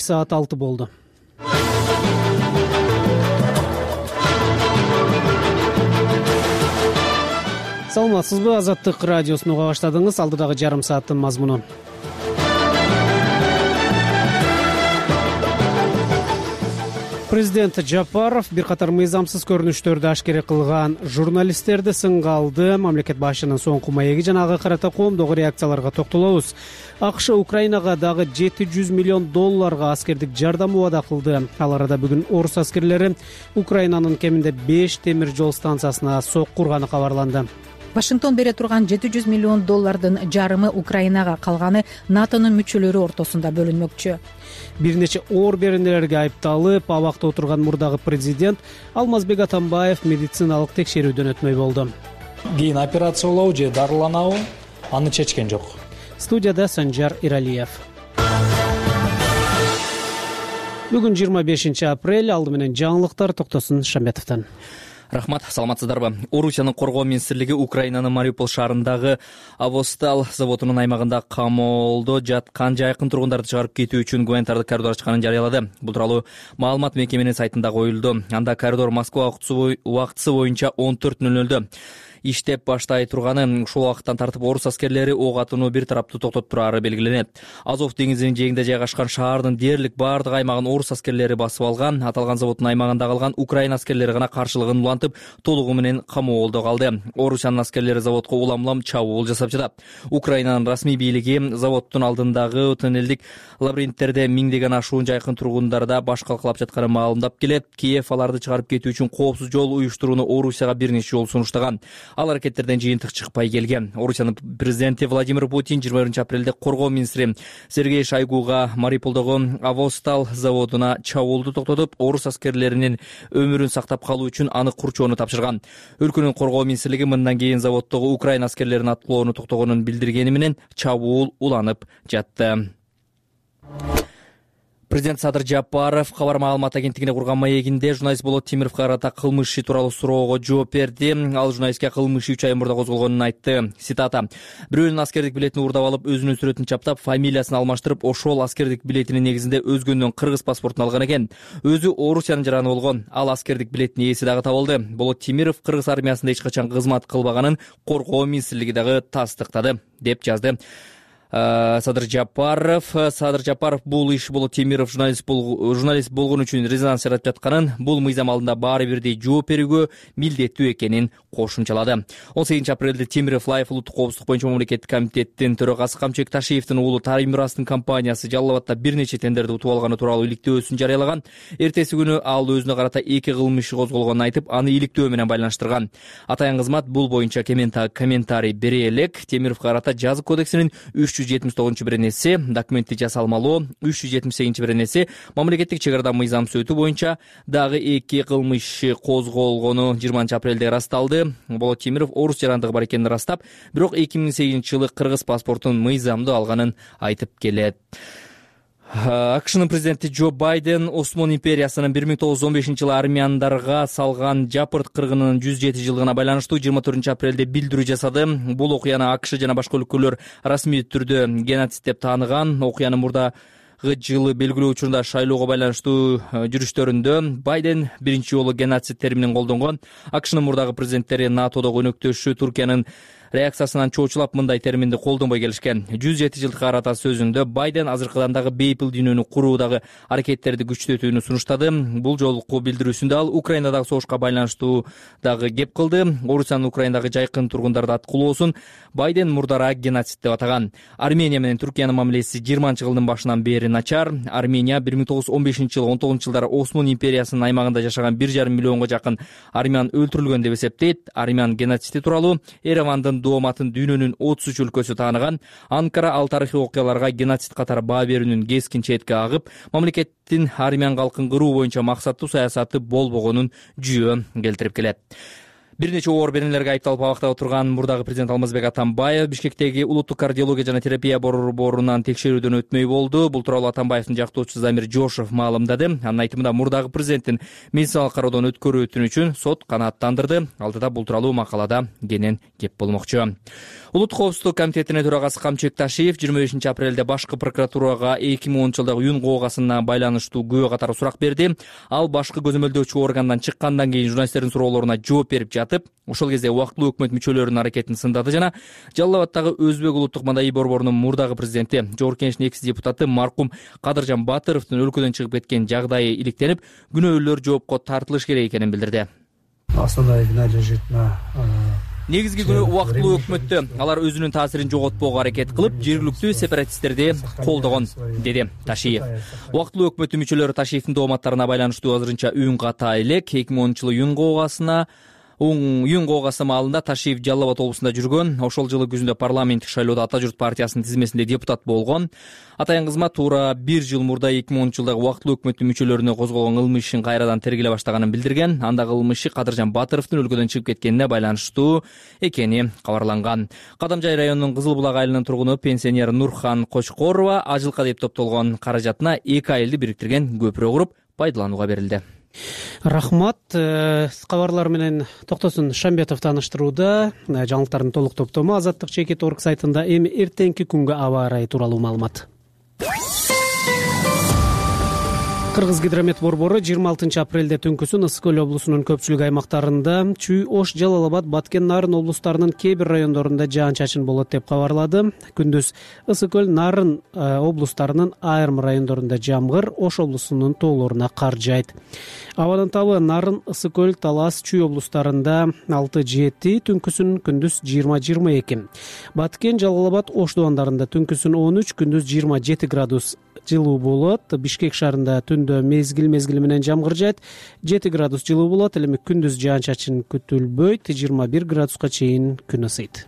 Saat 6 болду. Саламатсызбы? Азаттык радиосун уга баштадыңыз. Алдыдагы жарым сааттын мазмуну. Президент Жапаров бир катар мыйзамсыз көрүнүштөрдү ашкере кылган журналисттерди сынга алды. Мамлекет башчынын соңку маеги жана ага карата коомдогу реакцияларга токтолобуз. АКШ Украинага дагы $700 миллион аскердик жардам убада кылды. Ал арада бүгүн орус аскерлери Украинанын кеминде 5 темир жол станциясына сокку урганы кабарланды. Вашингтон бере турган $700 миллион жарымы Украинага, калганы НАТОнун мүчөлөрү ортосунда бөлүнмөкчү. Бир нече оор беренелерге айыпталып, абакта отурган мурдагы президент Алмазбек Атамбаев медициналык текшерүүдөн өтмөй болду. Кийин операциялоо же дарыланабы, аны чечкен жок. Студияда Санжар Иралиев. Бүгүн 25 апрель, алды менен жаңылыктар Токтосун Шамбетовдон. Рахмат, саламатсыздарбы? Орусиянын коргоо министрлиги Украинанын Мариуполь шаарындагы Авостал заводунун аймагында камоолдо жаткан жайкын тургундарды чыгарып кетүү үчүн гуманитардык коридор ачканын жарыялады. Бул тууралуу маалымат мекеменин сайтында коюлду. Анда коридор Москва убактысы боюнча 14:00 иштеп баштай турганы, ушул убакыттан тартып орус аскерлери ок атууну бир тараптуу токтотуп турары белгиленет. Азов деңизинин жээгинде жайгашкан шаардын дээрлик баардык аймагын орус аскерлери басып алган. Аталган заводдун аймагында калган Украина аскерлери гана каршылыгын улантып, толугу менен камоолдо калды. Орусиянын аскерлери заводко улам-улам чабуул жасап жатат. Украинанын расмий бийлиги заводдун алдындагы тоннелдик лабиринттерде миңдеген ашуун жайкын тургундарда баш калкалап жатканын маалымдап келет. Киев аларды чыгарып кетүү үчүн коопсуз жол уюштурууну Орусияга бир нече жолу сунуштаган. Ал аракеттерден жыйынтык чыкпай келген. Орусиянын президенти Владимир Путин 21 апрелде коргоо министри Сергей Шойгуга Мариуполдогу Авостал заводуна чабуулду токтотуп, орус аскерлеринин өмүрүн сактап калуу үчүн аны курчоону тапшырган. Өлкөнүн коргоо министрлиги мындан кийин заводдогу Украина аскерлерин аткылоону токтогонун билдиргени менен чабуул уланып жатты. Президент Садыр Жапаров кабар маалымат агенттигине курган маегинде журналист Болот Темировго карата кылмыш иши тууралуу суроого жооп берди. Ал журналистке кылмыш 3 ай мурда козголгонун айтты. Цитата: "Бирөөнүн аскердик билетин уурдап алып, өзүнүн сүрөтүн чаптап, фамилиясын алмаштырып, ошол аскердик билетинин негизинде өзгөндөн кыргыз паспортун алган экен. Өзү Орусиянын жараны болгон. Ал аскердик билеттин ээси дагы табылды. Болот Темиров кыргыз армиясында эч качан кызмат кылбаганын коргоо министрлиги дагы тастыктады", деп жазды Садыр Жапаров бул иш Болот Темиров журналист болгон үчүн резонанс жаратып жатканын, бул мыйзам алдында баары бирдей жооп берүүгө милдеттүү экенин кошумчалады. 18 апрелде Темиров Лайф улуттук коопсуздук боюнча мамлекеттик комитеттин төрагасы Камчыбек Ташиевдин уулу Таримурастын компаниясы Жалал Абадта бир нече тендерди утуп алганы тууралуу иликтөөсүн жарыялаган. Эртеси күнү ал өзүнө карата 2 кылмыш иши козголгонун айтып, аны иликтөө менен байланыштырган. Атайын кызмат бул боюнча комментарий бере элек. Темировго карата жазык кодексинин 379-беренеси, документти жасалмалоо 378-беренеси, мамлекеттик чек арада мыйзамсыз өтүү боюнча дагы 2 кылмыш козголгону 20 апрелде ырасталды. Болот Темиров орус жарандыгы бар экенин ырастап, бирок 2008-жылы кыргыз паспортун мыйзамдуу алганын айтып келет. АКШнын президенти Джо Байден Осмон империясынын 1915-жылы армяндарга салган жапырт кыргынынын 107 жылдыгына байланыштуу 24 апрелде билдирүү жасады. Бул окуяны АКШ жана башка өлкөлөр расмий түрдө геноцид деп тааныган. Окуянын мурдагы жылы белгилөө учурунда шайлоого байланыштуу жүрүштөрүндө Байден биринчи жолу геноцид терминин колдонгон. АКШнын мурдагы президенттери НАТОдогу өнөктөшү Туркиянын реакциясынан чоочулап мындай терминди колдонбой келишкен. 107 жылдык карата сөзүндө Байден азыркыдан дагы бейпил дүйнөнү куруудагы аракеттерди күчтөтүүнү сунуштады. Бул жолку билдирүүсүндө ал Украинадагы согушка байланыштуу дагы кеп кылды. Орусиянын Украинадагы жайкын тургундарды аткылоосун Байден мурдара геноцид деп атаган. Армения менен Туркиянын мамилеси 20-жылдын башынан бери начар. Армения 1915-жылы 19-жылдары Осмон империясынын аймагында жашаган 1,5 миллионго жакын армян өлтүрүлгөн деп эсептейт. Армян геноциди тууралуу Еревандын дооматын дүйнөнүн 33 өлкөсү тааныган. Анкара ал тарыхый окуяларга геноцид катары баа берүүнүн кескин четке агып, мамлекеттин армян калкын кыруу боюнча максаттуу саясаты болбогонун жүйө келтирип келет. Бир нече оор беренелерге айыпталып абакта отурган мурдагы президент Алмазбек Атамбаев Бишкектеги улуттук кардиология жана терапия борборунан текшерүүдөн өтмөй болду. Бул тууралуу Атамбаевдин жактоочусу Замир Жошев маалымдады. Анын айтымында мурдагы президенттин медициналык кароодон өткөрүүтүн үчүн сот канааттандырды. Алдыда бул тууралуу макалада кенен кеп болмокчу. Улуттук коопсуздук комитетинин төрагасы Камчыбек Ташиев 25 апрелде башкы прокуратурага 2010-жылдагы Юн коогасына байланыштуу күбө катары сурак берди. Ал башкы көзөмөлдөөчү органдан чыккандан кийин журналисттердин суроолоруна жооп берип жатып, ошол кезде убактылуу өкмөт мүчөлөрүнүн аракетин сындады жана Жалал Абадтагы Өзбек улуттук мадайи борборунун мурдагы президенти, Жогорку Кеңештин экс-депутаты маркум Кадыржан Батыровдун өлкөдөн чыгып кеткен жагдайы иликтенип, күнөөлөр жоопко тартылыш керек экенин билдирди. Основная вина лежит на Негизги күнөө убактылуу өкмөттө алар өзүнүн таасирин жоготпоого аракет кылып, жергиликтүү сепаратисттерди колдогон, деди Ташиев. Убактылуу өкмөттүн мүчөлөрү Ташиевдин дооматтарына байланыштуу азырынча үн ката элек. 2010-жылы Юн коогасы маалында Ташиев Жалал Абад облусунда жүргөн. Ошол жылы күзүндө парламенттик шайлоодо Ата журт партиясынын тизмесинде депутат болгон. Атайын кызмат туура 1 жыл мурда 2010-жылдагы убактылуу өкмөттүн мүчөлөрүнө козголгон кылмыш ишин кайрадан тергеле баштаганын билдирген. Анда кылмыш иши Кадыржан Батыровдун өлкөдөн чыгып кеткенине байланыштуу экени кабарланган. Кадамжай районунун Кызыл Булак айылынын тургуну пенсионер Нурхан Кочкорова ажылка деп топтолгон каражатына 2 айылды бириктирген көпүрө куруп пайдаланууга берилди. Рахмат. Кабарлар менен Токтосун Шамбетов тааныштырууда. Жаңылыктардын толук топтому Азаттык.org сайтында. Эми эртеңки күнгө аба ырайы тууралуу маалымат. Кыргыз гидромет борбору 26 апрелде түнкүсүн Ысык Көл облусунун көпчүлүк аймактарында, Чүй, Ош, Жалал Абад, Баткен, Нарын облустарынын кээ бир райондорунда жаан-чачын болот деп кабарлады. Күндүз Ысык Көл, Нарын облустарынын айрым райондорунда жамгыр, Ош облусунун тоолоруна кар жайт. Абанын табы Нарын, Ысык Көл, Талас, Чүй облустарында 6-7, түнкүсүн күндүз 20-22. Баткен, Жалал Абад, Ош дубандарында түнкүсүн 13, күндүз 27 градус жылуу болот. Бишкек шаарында түндө мезгил менен жамгыр жайт, 7 градус жылуу болот. Эми күндүз жаан-чачын күтүлбөйт, 21 градуска чейин күн ысыйт.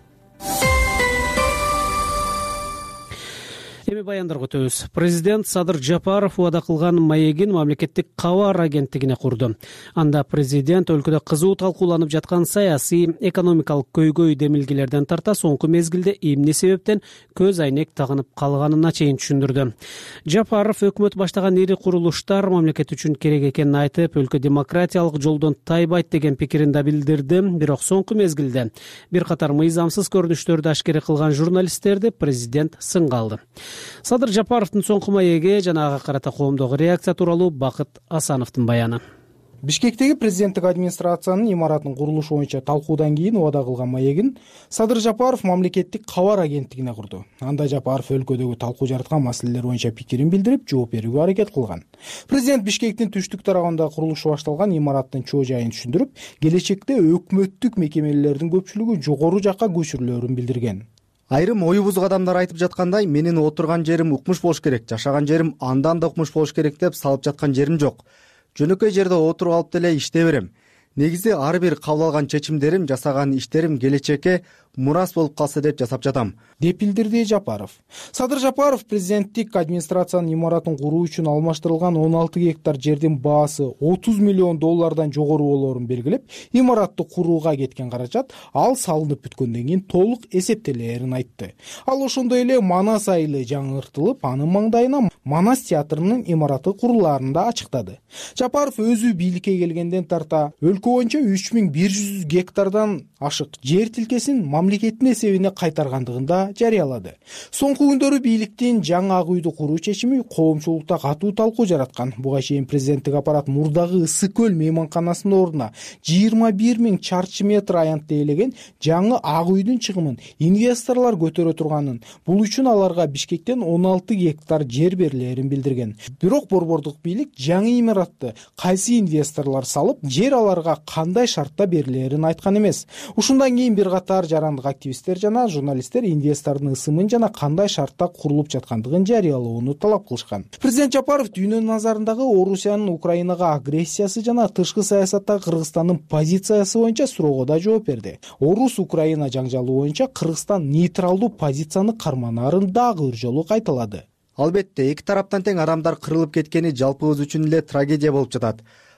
Эми баяндарга өтөбүз. Президент Садыр Жапаров убада кылган маегин мамлекеттик кабар агенттигине курду. Анда президент өлкөдө кызуу талкууланып жаткан саясий, экономикалык көйгөй демилгелерден тарта соңку мезгилде эмне себептен көз айнек тагынып калганына чейин түшүндүрдү. Жапаров өкмөт баштаган ири курулуштар мамлекет үчүн керек экенин айтып, өлкө демократиялык жолдон тайбайт деген пикирин да билдирди. Бирок соңку мезгилде бир катар мыйзамсыз көрүнүштөрдү ашкере кылган журналисттерди президент сынга алды. Садыр Жапаровдун соңку маеги жана ага карата коомдогу реакция тууралуу Бакыт Асановдун баяны. Бишкектеги президенттик администрациянын имаратынын курулушу боюнча талкуудан кийин убада кылган маегин Садыр Жапаров мамлекеттик кабар агенттигине курду. Анда Жапаров өлкөдөгү талкуу жараткан маселелер боюнча пикирин билдирип, жооп берүүгө аракет кылган. Президент Бишкектин түштүк тарабында курулушу башталган имараттын чоо жайын түшүндүрүп, келечекте өкмөттүк мекемелердин көпчүлүгү жогору жакка көчүрүлөрүн билдирген. Айрым ою бузук адамдар айтып жаткандай, менин отурган жерим укмуш болуш керек, жашаган жерим андан да укмуш болуш керек деп салып жаткан жерим жок. Жөнөкөй жерде отуруп алып деле иштей берем. Негизи ар бир кабыл алган чечимдерим, жасаган иштерим келечекке мурас болуп калса деп жасап жатам, деп билдирди Жапаров. Садыр Жапаров президенттик администрациянын имаратын куруу үчүн алмаштырылган 16 гектар жердин баасы $30 миллион жогору болоорун белгилеп, имаратты курууга кеткен каражат ал салынып бүткөндөн кийин толук эсептелерин айтты. Ал ошондой эле Манас айылы жаңыртылып, анын маңдайына Манас театрынын имараты курулаарын да ачыктады. Жапаров өзү бийликке келгенден тарта өлкө боюнча 3100 гектардан ашык жер тилкесин мамлекеттин эсебине кайтаргандыгын да жарыялады. Соңку күндөрү бийликтин жаңы ак үйдү куруу чечими коомчулукта катуу талкуу жараткан. Буга чейин президенттик аппарат мурдагы Ысык Көл мейманканасынын ордуна 21 000 чарчы метр аянт тейлеген жаңы ак үйдүн чыгымын инвесторлор көтөрө турганын, бул үчүн аларга Бишкектен 16 гектар жер берилерин билдирген. Бирок борбордук бийлик жаңы имаратты кайсы инвесторлор салып, жер аларга кандай шартта берилерин айткан эмес. Ушундан кийин бир катар жарандык активисттер жана журналисттер инвестордун ысымын жана кандай шартта курулуп жаткандыгын жарыялоону талап кылышкан. Президент Жапаров дүйнөнүн назарындагы Орусиянын Украинага агрессиясы жана тышкы саясаттагы Кыргызстандын позициясы боюнча суроого да жооп берди. Орус-Украина жаңжалы боюнча Кыргызстан нейтралдуу позицияны карманаарын дагы бир жолу кайталады. Албетте, эки тараптан тең адамдар кырылып кеткени жалпыбыз үчүн эле трагедия болуп жатат.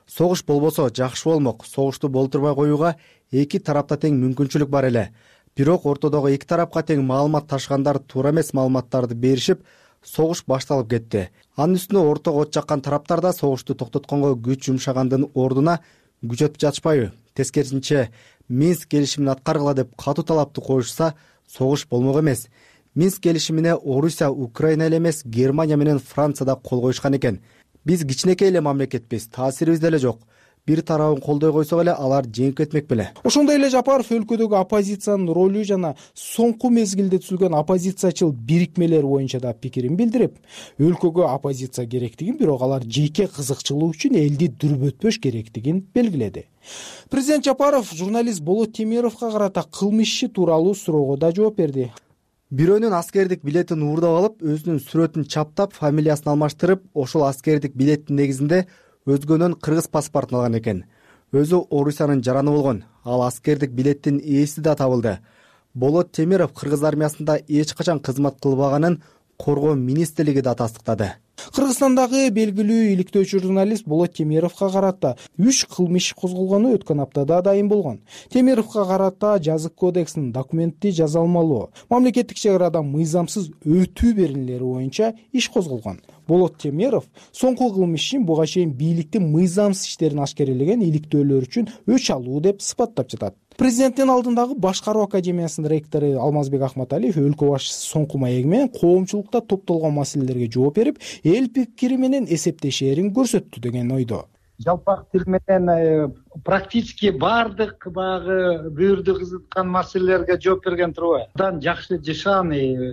Согуш болбосо жакшы болмок. Согушту болтурбай коюуга эки тарапта тең мүмкүнчүлүк бар эле. Бирок ортодогу эки тарапка тең маалымат ташыгандар туура эмес маалыматтарды беришип, согуш башталып кетти. Анын үстүнө ортого от жаккан тараптар да согушту токтотконго күч жумшагандын ордуна күчөтүп жатышпайбы? Тескерисинче, Минск келишимин аткаргыла деп катуу талапты коюшса, согуш болмок эмес. Минск келишимине Орусия, Украина эле эмес, Германия менен Франция да кол коюшкан экен. Биз кичинекей эле мамлекетпиз, таасирибиз деле жок. Бир тарабын колдой койсок эле алар жеңип кетмек беле. Ошондой эле Жапаров өлкөдөгү оппозициянын ролу жана соңку мезгилде түзүлгөн оппозициячыл бирикмелер боюнча да пикирин билдирип, өлкөгө оппозиция керектигин, бирок алар жеке кызыкчылык үчүн элди дүрбөтпөш керектигин белгиледи. Президент Жапаров журналист Болот Темировго карата кылмыш иши тууралуу суроого да жооп берди. Бирөөнүн аскердик билетин уурдап алып, өзүнүн сүрөтүн чаптап, фамилиясын алмаштырып, ошол аскердик билеттин негизинде өзгөнөн кыргыз паспортун алган экен. Өзү Орусиянын жараны болгон. Ал аскердик билеттин ээси да табылды. Болот Темиров кыргыз армиясында эч качан кызмат кылбаганын Коргоо министрлиги да тастыктады. Кыргызстандагы белгилүү иликтөөчү журналист Болот Темировго карата 3 кылмыш козголгону өткөн аптада дайын болгон. Темировго карата жазык кодексинин документти жаза алмалоо, мамлекеттик чек арадан мыйзамсыз өтүү беренелери боюнча иш козголгон. Болот Темиров соңку кылмыш ишин буга чейин бийликтин мыйзамсыз иштерин ашкерелеген иликтөөлөр үчүн өч алуу деп сыпаттап жатат. Президенттин алдындагы башкаруу академиясынын ректору Алмазбек Ахматалиев өлкө башчысы соңку маеги менен коомчулукта топтолгон маселелерге жооп берип, эл пикири менен эсептешээрин көрсөттү деген ойдо. Жалпак тил менен практически баардык багы бүйүрдү кызыткан маселелерге жооп берген турбайбы. Андан жакшы жашан,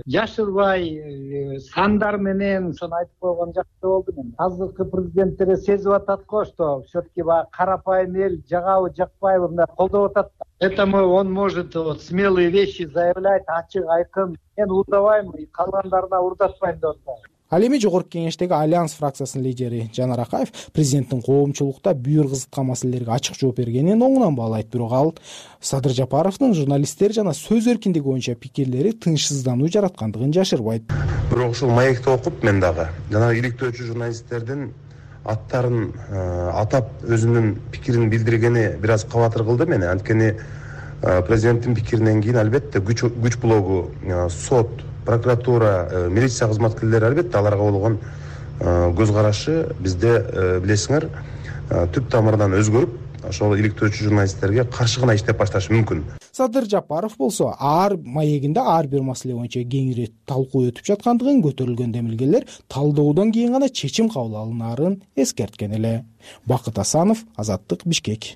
жашырбай сандар менен сону айтып койгон жакшы болду. Азыркы президенттер сезип атат го, что все-таки карапайым эл жагабы жакпайбы мындай колдоп атат. Поэтому он может смелые вещи заявлять, ачык айкын. Мен уурдабайм, калгандарына уурдатпайм деп атат. Ал эми жогорку кеңештеги Альянс фракциясынын лидери Жанар Акаев президенттин коомчулукта бүйүр кызыткан маселелерге ачык жооп бергенин оңунан баалайт. Бирок ал Садыр Жапаровдун журналисттер жана сөз эркиндиги боюнча пикирлери тынчсыздануу жараткандыгын жашырбайт. Бирок ушул маекти окуп мен дагы жана иликтөөчү журналисттердин аттарын атап өзүнүн пикирин билдиргени бир аз кабатыр кылды мени. Анткени президенттин пикиринен кийин албетте күч блогу, сот, прокуратура, милиция кызматкерлери албетте аларга болгон көз карашы бизде билесиңер түп тамырынан өзгөрүп, ошол иликтөөчү журналисттерге каршы гана иштеп башташы мүмкүн. Садыр Жапаров болсо ар маегинде ар бир маселе боюнча кеңири талкуу өтүп жаткандыгын, көтөрүлгөн демилгелер талдоодон кийин гана чечим кабыл алынаарын эскерткен эле. Бакыт Асанов, Азаттык, Бишкек.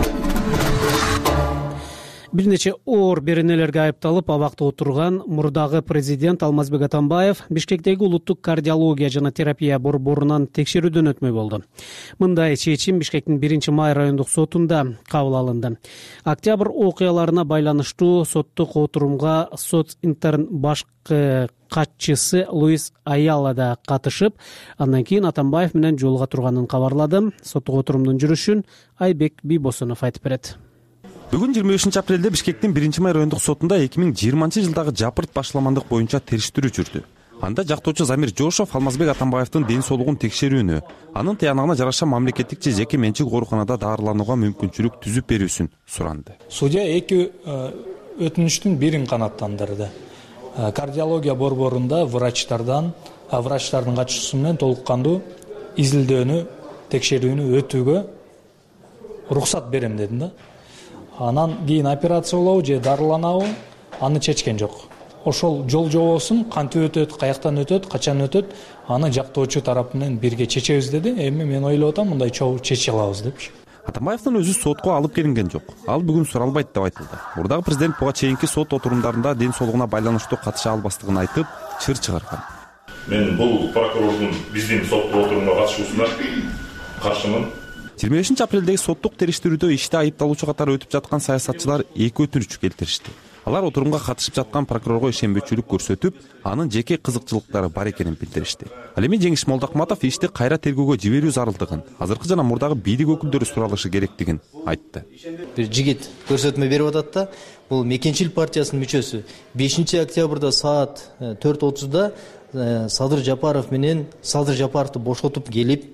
Бир нече оор беренелерге айыпталып абакта отурган мурдагы президент Алмазбек Атамбаев Бишкектеги улуттук кардиология жана терапия борборунан текшерүүдөн өтмөй болду. Мындай чечим Бишкектин 1-май райондук сотунда кабыл алынды. Октябрь окуяларына байланыштуу соттук отурумга Социнтерн баш катчысы Луис Аяла да катышып, андан кийин Атамбаев менен жолуга турганын кабарлады. Соттук отурумдун жүрүшүн Айбек Бийбосунов айтып берет. Бүгүн 23-апрелде Бишкектин 1-май райондук сотунда 2020-жылдагы жапырт башламандык боюнча териштирүү жүрдү. Анда жактоочу Замир Жошов Алмазбек Атамбаевдин ден соолугун текшерүүнү, анын тыянагына жараша мамлекеттик же жеке менчик ооруканада даарыланууга мүмкүнчүлүк түзүп берүүсүн суранды. Судья эки өтүнүчтүн бирин канааттандырды. Кардиология борборунда врачтардын катышуусу менен толук кандуу изилдөөнү, текшерүүнү өтүүгө уруксат берем дедим да. Анан кийин операциялоо же дарыланабы аны чечкен жок. Ошол жол жобосун кантип өтөт, каяктан өтөт, качан өтөт, аны жактоочу тарап менен бирге чечебиз деди. Эми мен ойлоп атам мындай чогуу чече алабыз депчи. Атамбаевдин өзү сотко алып келинген жок. Ал бүгүн суралбайт деп айтылды. Мурдагы президент буга чейинки сот отурумдарында ден соолугуна байланыштуу катыша албастыгын айтып, чыр чыгарган. Мен бул прокурордун биздин соттук отурумга катышуусуна каршымын. 25-апрелдеги соттук териштирүүдө иште айыпталуучу катары өтүп жаткан саясатчылар эки өтүнүч келтиришти. Алар отурумга катышып жаткан прокурорго ишенбөчүлүк көрсөтүп, анын жеке кызыкчылыктары бар экенин билдиришти. Ал эми Жеңиш Молдокматов ишти кайра тергөөгө жиберүү зарылдыгын, азыркы жана мурдагы бийлик өкүлдөрү суралышы керектигин айтты. Бир жигит көрсөтмө берип атат да, бул Мекенчил партиясынын мүчөсү. 5-октябрда саат 4:30да Садыр Жапаровду бошотуп келип,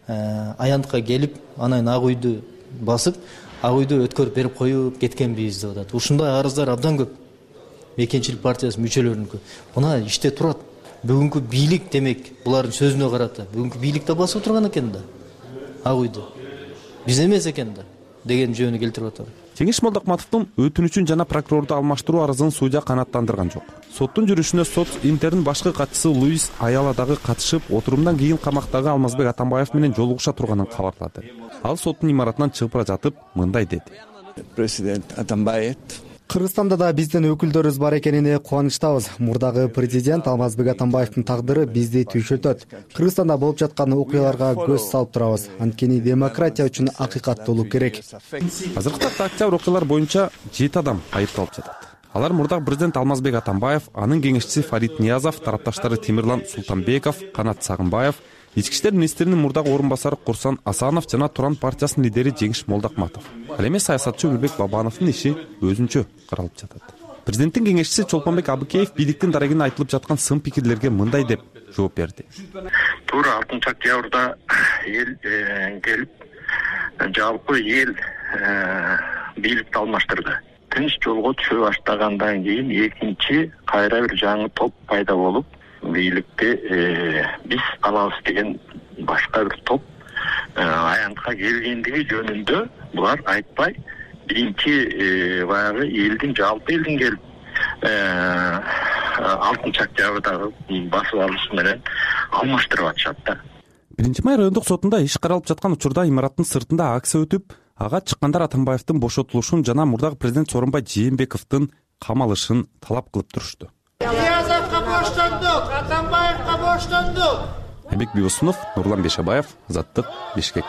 аянтка келип анан ак үйдү басып ак үйдү өткөрүп берип коюп кеткенбиз деп атат. Ушундай арыздар абдан көп. Мекенчилик партиясы мүчөлөрүнүкү. Мына иште турат. Бүгүнкү бийлик демек булардын сөзүнө карата бүгүнкү бийлик да басып турган экен да. Ак үйдү. Биз эмес экен да деген жөнү келтирип атат. Жеңиш Молдокматовдун өтүнүчүн жана прокурорду алмаштыруу арызын судья канааттандырган жок. Соттун жүрүшүнө Соц Интердин башкы катчысы Луис Аяла дагы катышып, отурумдан кийин камактагы Алмазбек Атамбаев менен жолугуша турганын кабарлады. Ал соттун имаратынан чыгып бара жатып мындай деди. Президент Атамбаев Кыргызстанда да биздин өкүлдөрүбүз бар экенине кубанычтабыз. Мурдагы президент Алмазбек Атамбаевдин тагдыры бизди түйшөлтөт. Кыргызстанда болуп жаткан окуяларга көз салып турабыз. Анткени демократия үчүн акыйкат болуу керек. Азыркы тапта октябрь окуялар боюнча 7 адам айыпталып жатат. Алар мурдагы президент Алмазбек Атамбаев, анын кеңешчиси Фарид Ниязов, тарапташтары Темирлан Султанбеков, Канат Сагынбаев, Ички иштер министринин мурдагы орун басары Курсан Асанов жана Туран партиясынын лидери Жеңиш Молдокматов. Ал эми саясатчы Өмүрбек Бабановдун иши өзүнчө каралып жатат. Президенттин кеңешчиси Чолпонбек Абыкеев бийликтин дарегине айтылып жаткан сын пикирлерге мындай деп жооп берди. Туура 6 октябрда эл келип, жалпы эл бийликти алмаштырды. Тынч жолго түшө баштагандан кийин экинчи кайра бир жаңы топ пайда болуп, бийликти биз алабыз деген башка бир топ аянтка келгендиги жөнүндө булар айтпай, биринчи баягы элдин жалпы элдин келип 6 октябрдагы басып алышы менен алмаштырып атышат да. 1-май райондук сотунда иш каралып жаткан учурда имараттын сыртында акция өтүп, ага чыккандар Атамбаевдин бошотулушун жана мурдагы президент Сооронбай Жээнбековдун камалышын талап кылып турушту. Ниязовго боштондук, Атамбаевго боштондук. Айбек Бибосунов, Нурлан Бешебаев, Азаттык, Бишкек.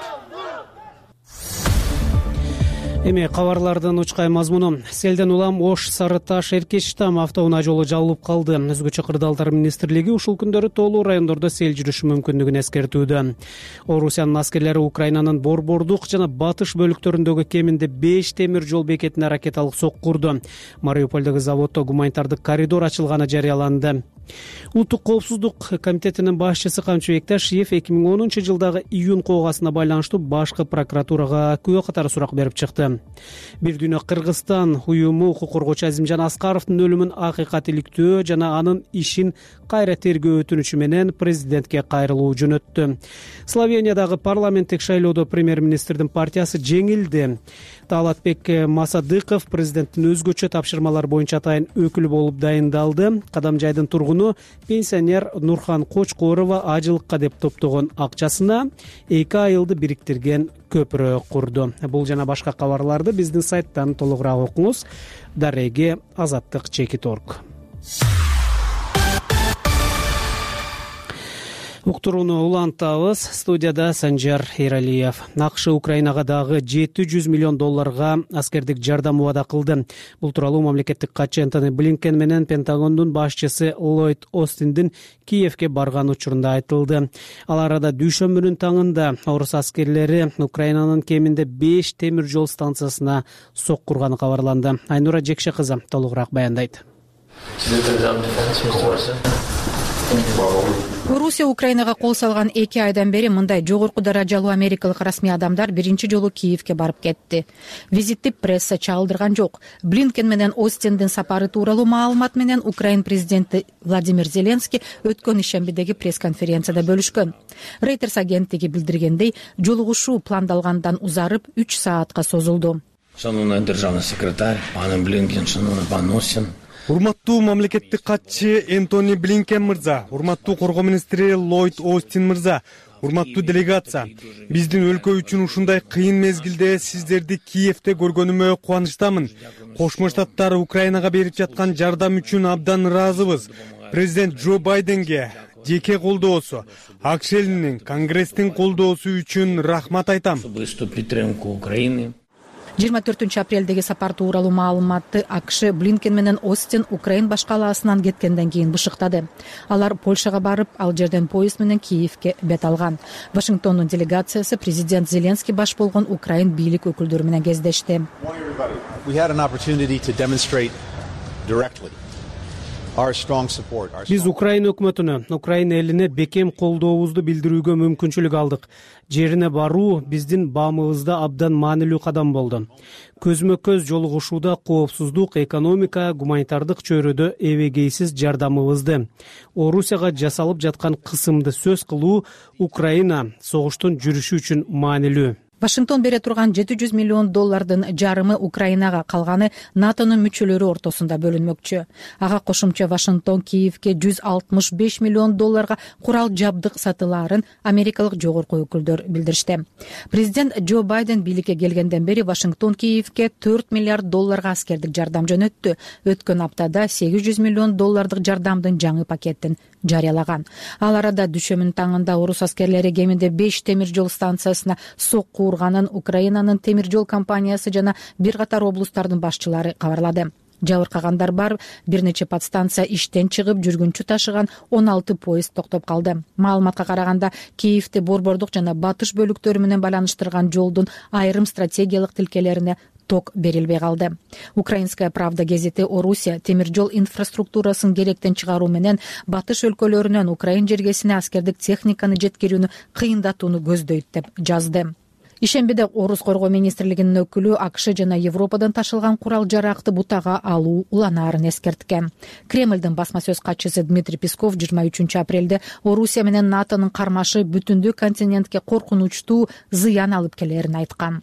Эми кабарлардын учкай мазмуну. Селден улам Ош, Сары Таш, Эркечтам автоунаа жолу жабылып калды. Өзгөчө кырдаалдар министрлиги ушул күндөрү тоолуу райондордо сел жүрүшү мүмкүндүгүн эскертүүдө. Орусиянын аскерлери Украинанын борбордук жана батыш бөлүктөрүндөгү кеминде 5 темир жол бекетине ракеталык сокку урду. Мариупольдогу заводдо гуманитардык коридор ачылганы жарыяланды. Улуттук коопсуздук комитетинин башчысы Камчыбек Ташиев 2010-жылдагы июнь коогасына байланыштуу башкы прокуратурага күбө катары сурак берип чыкты. Бир дүйнө Кыргызстан уюму укук коргоочу Азимжан Аскаровдун өлүмүн акыйкаттүүлүктүү жана анын ишин кайра тергөө өтүнүчү менен президентке кайрылуу жөнөттү. Словениядагы парламенттик шайлоодо премьер-министрдин партиясы жеңилди. Таалатбек Масадыков президенттин өзгөчө тапшырмалар боюнча атайын өкүл болуп дайындалды. Кадамжайдын тургуну пенсионер Нурхан Кочкорова ажылыкка деп топтогон акчасына 2 айылды бириктирген көпүрө курду. Бул жана башка кабарларды биздин сайттан толугураак окуңуз. Дареги Азаттык.org. Уктурууну улантабыз. Студияда Санжар Эралиев. АКШ Украинага дагы $700 миллион аскердик жардам убада кылды. Бул тууралуу мамлекеттик катчы Энтони Блинкен менен Пентагондун башчысы Ллойд Остиндин Киевке барган учурунда айтылды. Ал арада дүйшөмбүнүн таңында орус аскерлери Украинанын кеминде 5 темир жол станциясына сокку урганы кабарланды. Айнура Жекше кызы толугураак баяндайт. Орусия Украинага кол салган 2 айдан бери мындай жогорку даражалуу америкалык расмий адамдар биринчи жолу Киевке барып кетти. Визитти пресса чагылдырган жок. Блинкен менен Остиндин сапары тууралуу маалымат менен Украин президенти Владимир Зеленский өткөн ишембидеги пресс-конференцияда бөлүшкөн. Reuters агенттиги билдиргендей, жолугушуу пландалгандан узарып 3 саатка созулду. Шановный державный секретарь, пан Блинкен, шановный пан Остин. Урматтуу мамлекеттик катчы Энтони Блинкен мырза, урматтуу коргоо министри Ллойд Остин мырза, урматтуу делегация. Биздин өлкө үчүн ушундай кыйын мезгилде сиздерди Киевде көргөнүмө кубанычтамын. Кошмо Штаттар Украинага берип жаткан жардам үчүн абдан ыраазыбыз. Президент Джо Байденге жеке колдоосу, АКШ элинин, Конгресстин колдоосу үчүн рахмат айтам. 24 апрелдеги сапар тууралуу маалыматты АКШ Блинкен менен Остин Украин баш калаасынан кеткенден кийин бышыктады. Алар Польшага барып, ал жерден поезд менен Киевке бет алган. Вашингтондун делегациясы президент Зеленский баш болгон Украин бийлик өкүлдөрү менен кездешти. Биз Украина өкмөтүнө, Украина элине бекем колдообузду билдирүүгө мүмкүнчүлүк алдык. Жерине баруу биздин баамыбызда абдан маанилүү кадам болду. Көзмө көз жолугушууда коопсуздук, экономика, гуманитардык чөйрөдө эбегейсиз жардамыбызды, Орусияга жасалып жаткан кысымды сөз кылуу Украина согуштун жүрүшү үчүн маанилүү. Вашингтон бере турган $700 миллион жарымы Украинага, калганы НАТОнун мүчөлөрү ортосунда бөлүнмөкчү. Ага кошумча Вашингтон Киевке $165 миллион курал жабдык сатылаарын америкалык жогорку өкүлдөр билдиришти. Президент Джо Байден бийликке келгенден бери Вашингтон Киевке $4 миллиард аскердик жардам жөнөттү. Өткөн аптада $800 миллион жардамдын жаңы пакетин жарыялаган. Ал арада дүшөмүн таңында орус аскерлери кеминде 5 темир жол станциясына сокку урганын Украинанын темир жол компаниясы жана бир катар облустардын башчылары кабарлады. Жабыркагандар бар, бир нече подстанция иштен чыгып, жүргүнчү ташыган 16 поезд токтоп калды. Маалыматка караганда, Киевди борбордук жана батыш бөлүктөрү менен байланыштырган жолдун айрым стратегиялык тилкелерине ток берилбей калды. Украинская правда гезити Орусия темир жол инфраструктурасын керектен чыгаруу менен батыш өлкөлөрүнөн Украин жергесине аскердик техниканы жеткирүүнү кыйындатууну көздөйт деп жазды. Ишембиде Орус коргоо министрлигинин өкүлү АКШ жана Европадан ташылган курал жаракты бутага алуу уланаарын эскерткен. Кремлдин басма сөз катчысы Дмитрий Песков 23 апрелде Орусия менен НАТОнун кармашы бүтүндүү континентке коркунучтуу зыян алып келерин айткан.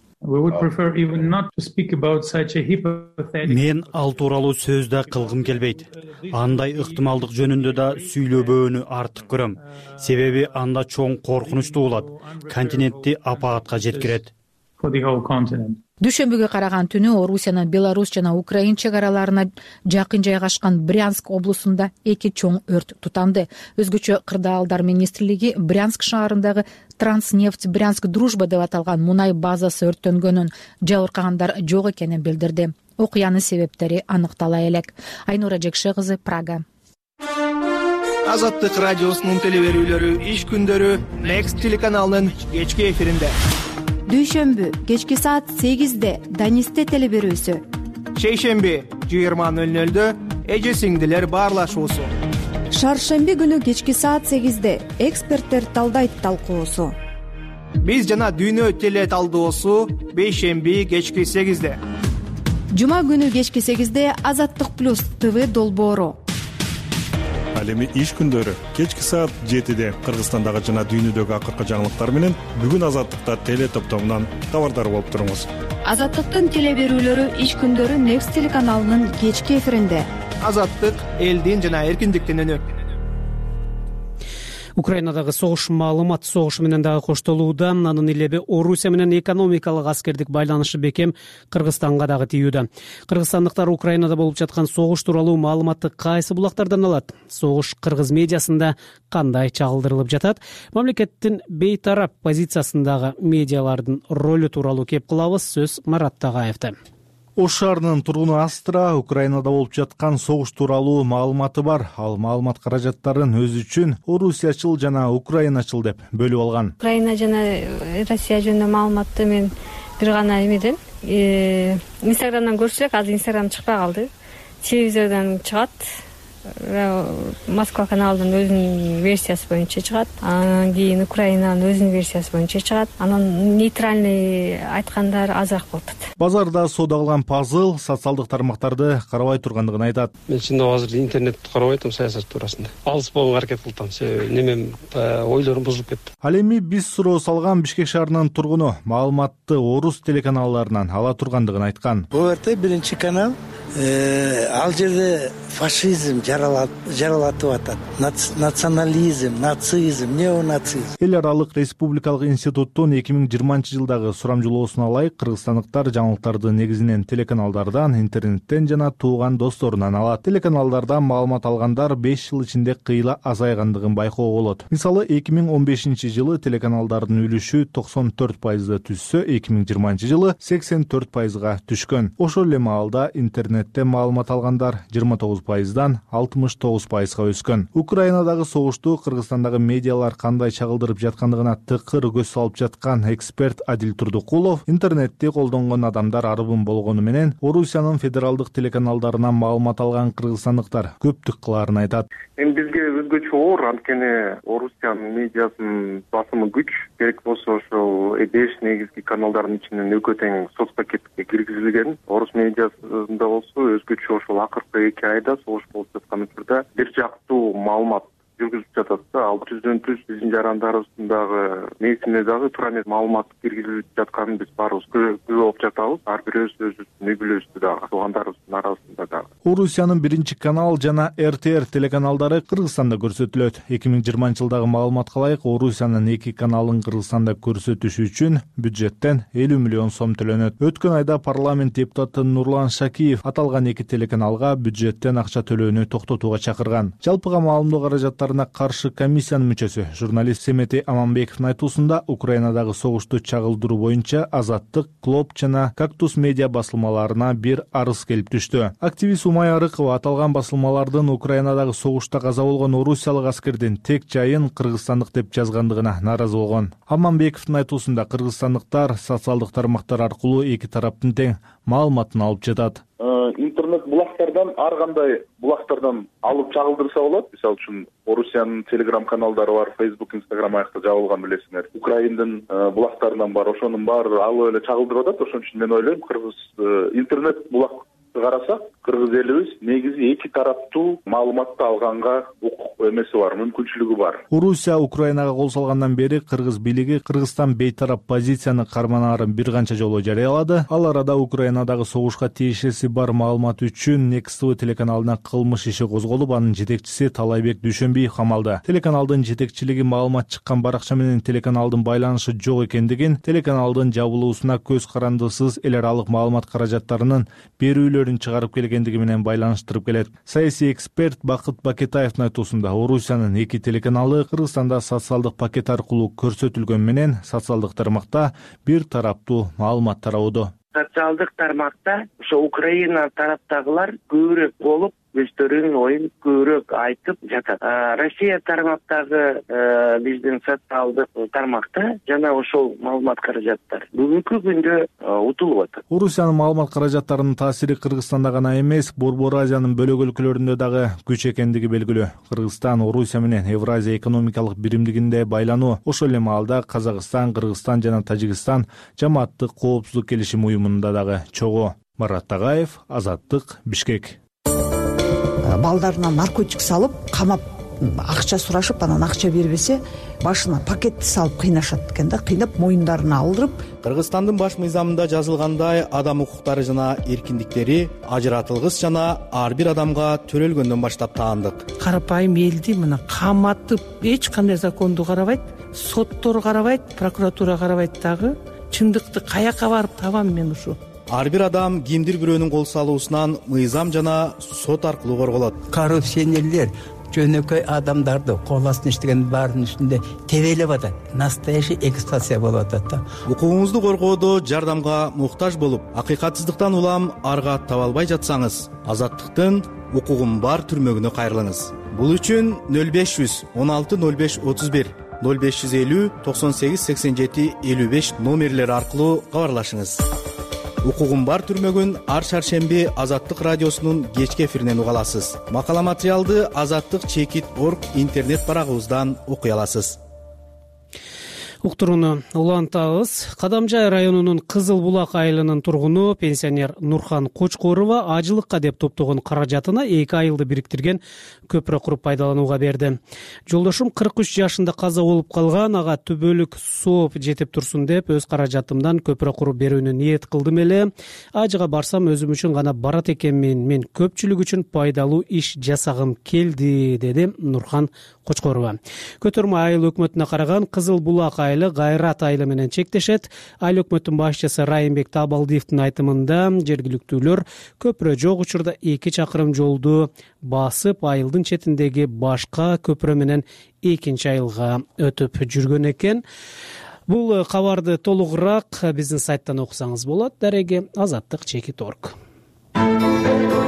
Мен ал тууралуу сөз да кылгым келбейт. Андай ыктымалдык жөнүндө да сүйлөбөөнү артык көрөм. Себеби анда чоң коркунуч туулат. Континентти апаатка жеткирет. Дүшөмбүгө караган түнү Орусиянын Беларусь жана Украин чек араларына жакын жайгашкан Брянск облусунда 2 чоң өрт тутанды. Өзгөчө кырдаалдар министрлиги Брянск шаарындагы Транснефть Брянск Дружба деп аталган мунай базасы өрттөнгөнүн, жабыркагандар жок экенин билдирди. Окуянын себептери аныктала элек. Айнура Жекше кызы, Прага. Азаттык радиосунун телеберүүлөрү иш күндөрү Next телеканалынын кечки эфиринде. Дүйшөмбү кечки саат 8-де Данисте телеберүүсү. Шейшемби 20:00-дө эже сиңдилер баарлашуусу. Шаршемби күнү кечки саат 8-де эксперттер талдайт талкуусу. Биз жана дүйнө теле талдоосу бейшемби кечки 8-де. Жума күнү кечки 8-де Азаттык плюс ТВ долбоору. Ал эми иш күндөрү кечки саат 7-де Кыргызстандагы жана дүйнөдөгү акыркы жаңылыктар менен бүгүн Азаттыкта теле топтомунан кабардар болуп туруңуз. Азаттыктын теле берүүлөрү иш күндөрү Next телеканалынын кечки эфиринде. Азаттык элдин жана эркиндиктин үнү. Украинадагы согуш маалымат согушу менен дагы коштолууда. Анын илеби Орусия менен экономикалык аскердик байланышы бекем Кыргызстанга дагы тийүүдө. Кыргызстандыктар Украинада болуп жаткан согуш тууралуу маалыматты кайсы булактардан алат? Согуш кыргыз медиасында кандай чагылдырылып жатат? Мамлекеттин бейтарап позициясындагы медиалардын ролу тууралуу кеп кылабыз. Сөз Марат Тагаевде. Ош шаарынын тургуну Астра Украинада болуп жаткан согуш тууралуу маалыматы бар. Ал маалымат каражаттарын өзү үчүн Орусиячыл жана Украиначыл деп бөлүп алган. Украина жана Россия жөнүндө маалыматты мен бир гана эмеден Инстаграмдан көрсө элек, азыр Инстаграм чыкпай калды. Телевизордон чыгат. Москва каналынын өзүнүн версиясы боюнча чыгат. Анан кийин Украинанын өзүнүн версиясы боюнча чыгат. Анан нейтральный айткандар азыраак болуп атат. Базарда соода кылган пазыл социалдык тармактарды карабай тургандыгын айтат. Мен чындап азыр интернетти карабай атам саясат туурасында. Алыс болгонго аракет кылып атам. Себеби немем ойлорум бузулуп кетти. Ал эми биз суроо салган Бишкек шаарынын тургуну маалыматты орус телеканалларынан ала тургандыгын айткан. ОРТ биринчи канал ал жерде фашизм жаралатып атат. Национализм, нацизм, неонацизм. Эл аралык республикалык институттун 2020-жылдагы сурамжылоосуна ылайык кыргызстандыктар жаңылыктарды негизинен телеканалдардан, интернеттен жана тууган досторунан алат. Телеканалдардан маалымат алгандар 5 жыл ичинде кыйла азайгандыгын байкоого болот. Мисалы 2015-жылы телеканалдардын үлүшү 94%-ды түзсө, 2020-жылы 84%-га түшкөн. Ошол эле маалда интернет интернеттен маалымат алгандар 29%дан 69%га өскөн. Украинадагы согушту Кыргызстандагы медиалар кандай чагылдырып жаткандыгына тыкыр көз салып жаткан эксперт Адил Турдукулов интернетти колдонгон адамдар арбын болгону менен Орусиянын федералдык телеканалдарынан маалымат алган кыргызстандыктар көптүк кылаарын айтат. Бизге өзгөчө оор, анткени Орусиянын медиасынын басымы күч. Керек болсо ошол 5 негизги каналдардын ичинен экөө тең соц пакетке киргизилген. Орус медиасында болсо өзгөчө ошол акыркы 2 айда согуш болуп жаткан учурда бир жактуу маалымат жүргүзүп жатат да. Ал түздөн түз биздин жарандарыбыздагы несине дагы туура эмес маалымат киргизилип жатканын биз баарыбыз күбө болуп жатабыз. Ар бирөөбүз өзүбүздүн үй бүлөбүздү дагы, туугандарыбыздын арасында дагы. Орусиянын 1 канал жана РТР телеканалдары Кыргызстанда көрсөтүлөт. 2020-жылдагы маалыматка ылайык Орусиянын 2 каналын Кыргызстанда көрсөтүш үчүн бюджеттен 50 миллион сом төлөнөт. Өткөн айда парламент депутаты Нурлан Шакиев аталган 2 телеканалга бюджеттен акча төлөөнү токтотууга чакырган. Жалпыга маалымдоо каражаттарына каршы комиссиянын мүчөсү журналист Семети Аманбековдун айтуусунда Украинадагы согушту чагылдыруу боюнча Азаттык, Клоп жана Кактус медиа басылмаларына бир арыз келип түштү. Активист Умай Арыкова аталган басылмалардын Украинадагы согушта каза болгон орусиялык аскердин тек жайын кыргызстандык деп жазгандыгына нааразы болгон. Аманбековдун айтуусунда кыргызстандыктар социалдык тармактар аркылуу эки тараптын тең маалыматын алып жатат. Интернет булактардан ар кандай булактардан алып чагылдырса болот. Мисалы үчүн Орусиянын телеграм каналдары бар, Facebook, Instagram аякта жабылган билесиңер. Украиндын булактарынан бар, ошонун баары алып эле чагылдырып атат. Ошон үчүн мен ойлойм, кыргыз интернет булак карасак, кыргыз элибиз негизи эки тараптуу маалыматты алганга эмеси бар, мүмкүнчүлүгү бар. Орусия Украинага кол салгандан бери кыргыз бийлиги Кыргызстан бейтарап позицияны карманаарын бир канча жолу жарыялады. Ал арада Украинадагы согушка тиешеси бар маалымат үчүн Next телеканалына кылмыш иши козголуп, анын жетекчиси Талайбек Дүйшөнбиев камалды. Телеканалдын жетекчилиги маалымат чыккан баракча менен телеканалдын байланышы жок экендигин, телеканалдын жабылуусуна көз карандысыз эл аралык маалымат каражаттарынын берүүлөрүн чыгарып келгендиги менен байланыштырып келет. Саясий эксперт Бакыт Бакетаевдин айтуусунда Орусиянын 2 телеканалы Кыргызстанда социалдык пакет аркылуу көрсөтүлгөн менен социалдык тармакта бир тараптуу маалымат тараудо. Социалдык тармакта ошо Украина тараптагылар көбүрөөк болуп, өздөрүнүн оюн көбүрөөк айтып жатат. Россия тармактагы биздин социалдык тармакта жана ошол маалымат каражаттар бүгүнкү күндө утулуп атат. Орусиянын маалымат каражаттарынын таасири Кыргызстанда гана эмес, Борбор Азиянын бөлөк өлкөлөрүндө дагы күч экендиги белгилүү. Кыргызстан Орусия менен Евразия экономикалык биримдигинде байлануу, ошол эле маалда Казакстан, Кыргызстан жана Тажикстан жамааттык коопсуздук келишими уюмунда дагы чогуу. Марат Тагаев, Азаттык, Бишкек. Балдарына наркотик салып, камап, акча сурашып, анан акча бербесе, башына пакетти салып кыйнашат экен да, кыйнап моюндарына алдырып. Кыргызстандын баш мыйзамында жазылгандай адам укуктары жана эркиндиктери ажыратылгыс жана ар бир адамга төрөлгөндөн баштап таандык. Карапайым элди мына каматып, эч кандай законду карабайт, соттор карабайт, прокуратура карабайт дагы. Чындыкты каяка барып табам мен ушу? Ар бир адам кимдир бирөөнүн кол салуусунан мыйзам жана сот аркылуу корголот. Коррупционерлер жөнөкөй адамдарды кол астына иштеген баардын үстүндө тебелеп атат. Настоящий эксплуатация болуп атат да. Укугуңузду коргоодо жардамга муктаж болуп, акыйкатсыздыктан улам арга таба албай жатсаңыз, Азаттыктын укугум бар түрмөгүнө кайрылыңыз. Бул үчүн 0500 16 05 31 0550 98 87 55 номерлери аркылуу кабарлашыңыз. Укугум бар түрмөгүн ар шаршемби Азаттык радиосунун кечки эфиринен уга аласыз. Макала материалды azаттык.org интернет барагыбыздан окуй аласыз. Уктурууну улантабыз. Кадамжай районунун Кызыл Булак айылынын тургуну пенсионер Нурхан Кочкорова ажылыкка деп топтогон каражатына 2 айылды бириктирген көпүрө куруп пайдаланууга берди. Жолдошум 43 жашында каза болуп калган, ага түбөлүк сооп жетип турсун деп өз каражатымдан көпүрө куруп берүүнү ниет кылдым эле. Ажыга барсам өзүм үчүн гана барат экенмин. Мен көпчүлүк үчүн пайдалуу иш жасагым келди, деди Нурхан Кочкорова. Көтөрмө айыл өкмөтүнө караган Кызыл Булак айылы Гайрат айылы менен чектешет. Айыл өкмөтүнүн башчысы Райымбек Табалдиевдин айтымында жергиликтүүлөр көпүрө жок учурда 2 чакырым жолду басып айылдын четиндеги башка көпүрө менен 2 айылга өтүп жүргөн экен. Бул кабарды толугураак биздин сайттан окусаңыз болот. Дареги azаттык.org.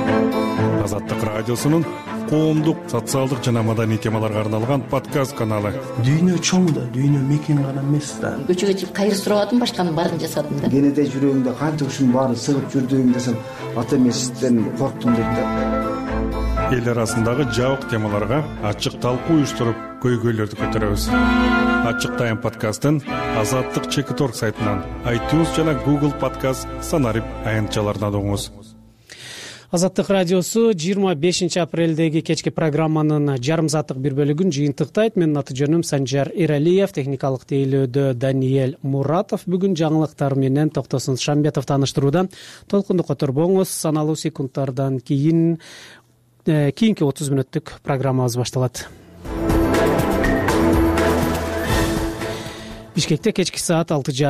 Азаттык радиосунун коомдук, социалдык жана маданий темаларга арналган подкаст каналы. Дүйнө чоң да, дүйнө мекен гана эмес да. Көчөгө чыгып кайыр сурабадым, башканын баарын жасадым да. Кенеде жүрөгүңдө канча ушунун баары сыгып жүрдүң десем, ата эмесизден корктум дейт да. Эл арасындагы жабык темаларга ачык талкуу уюштуруп, көйгөйлөрдү көтөрөбүз. Ачык тайм подкастын Азаттык Чекиторг сайтынан, iTunes жана Google Podcast санарип аянтчаларынан угуңуз. Азаттык радиосу 25 апрелдеги кечки программанын жарым сааттык бир бөлүгүн жыйынтыктайт. Менин аты жөнүм Санжар Эралиев, техникалык тейлөөдө Даниэль Муратов. Бүгүн жаңылыктар менен Токтосун Шамбетов тааныштырууда. Толкунду которбоңуз. Саналуу секундтардан кийинки 30 мүнөттүк программабыз башталат. Бишкекте кечки саат 6:30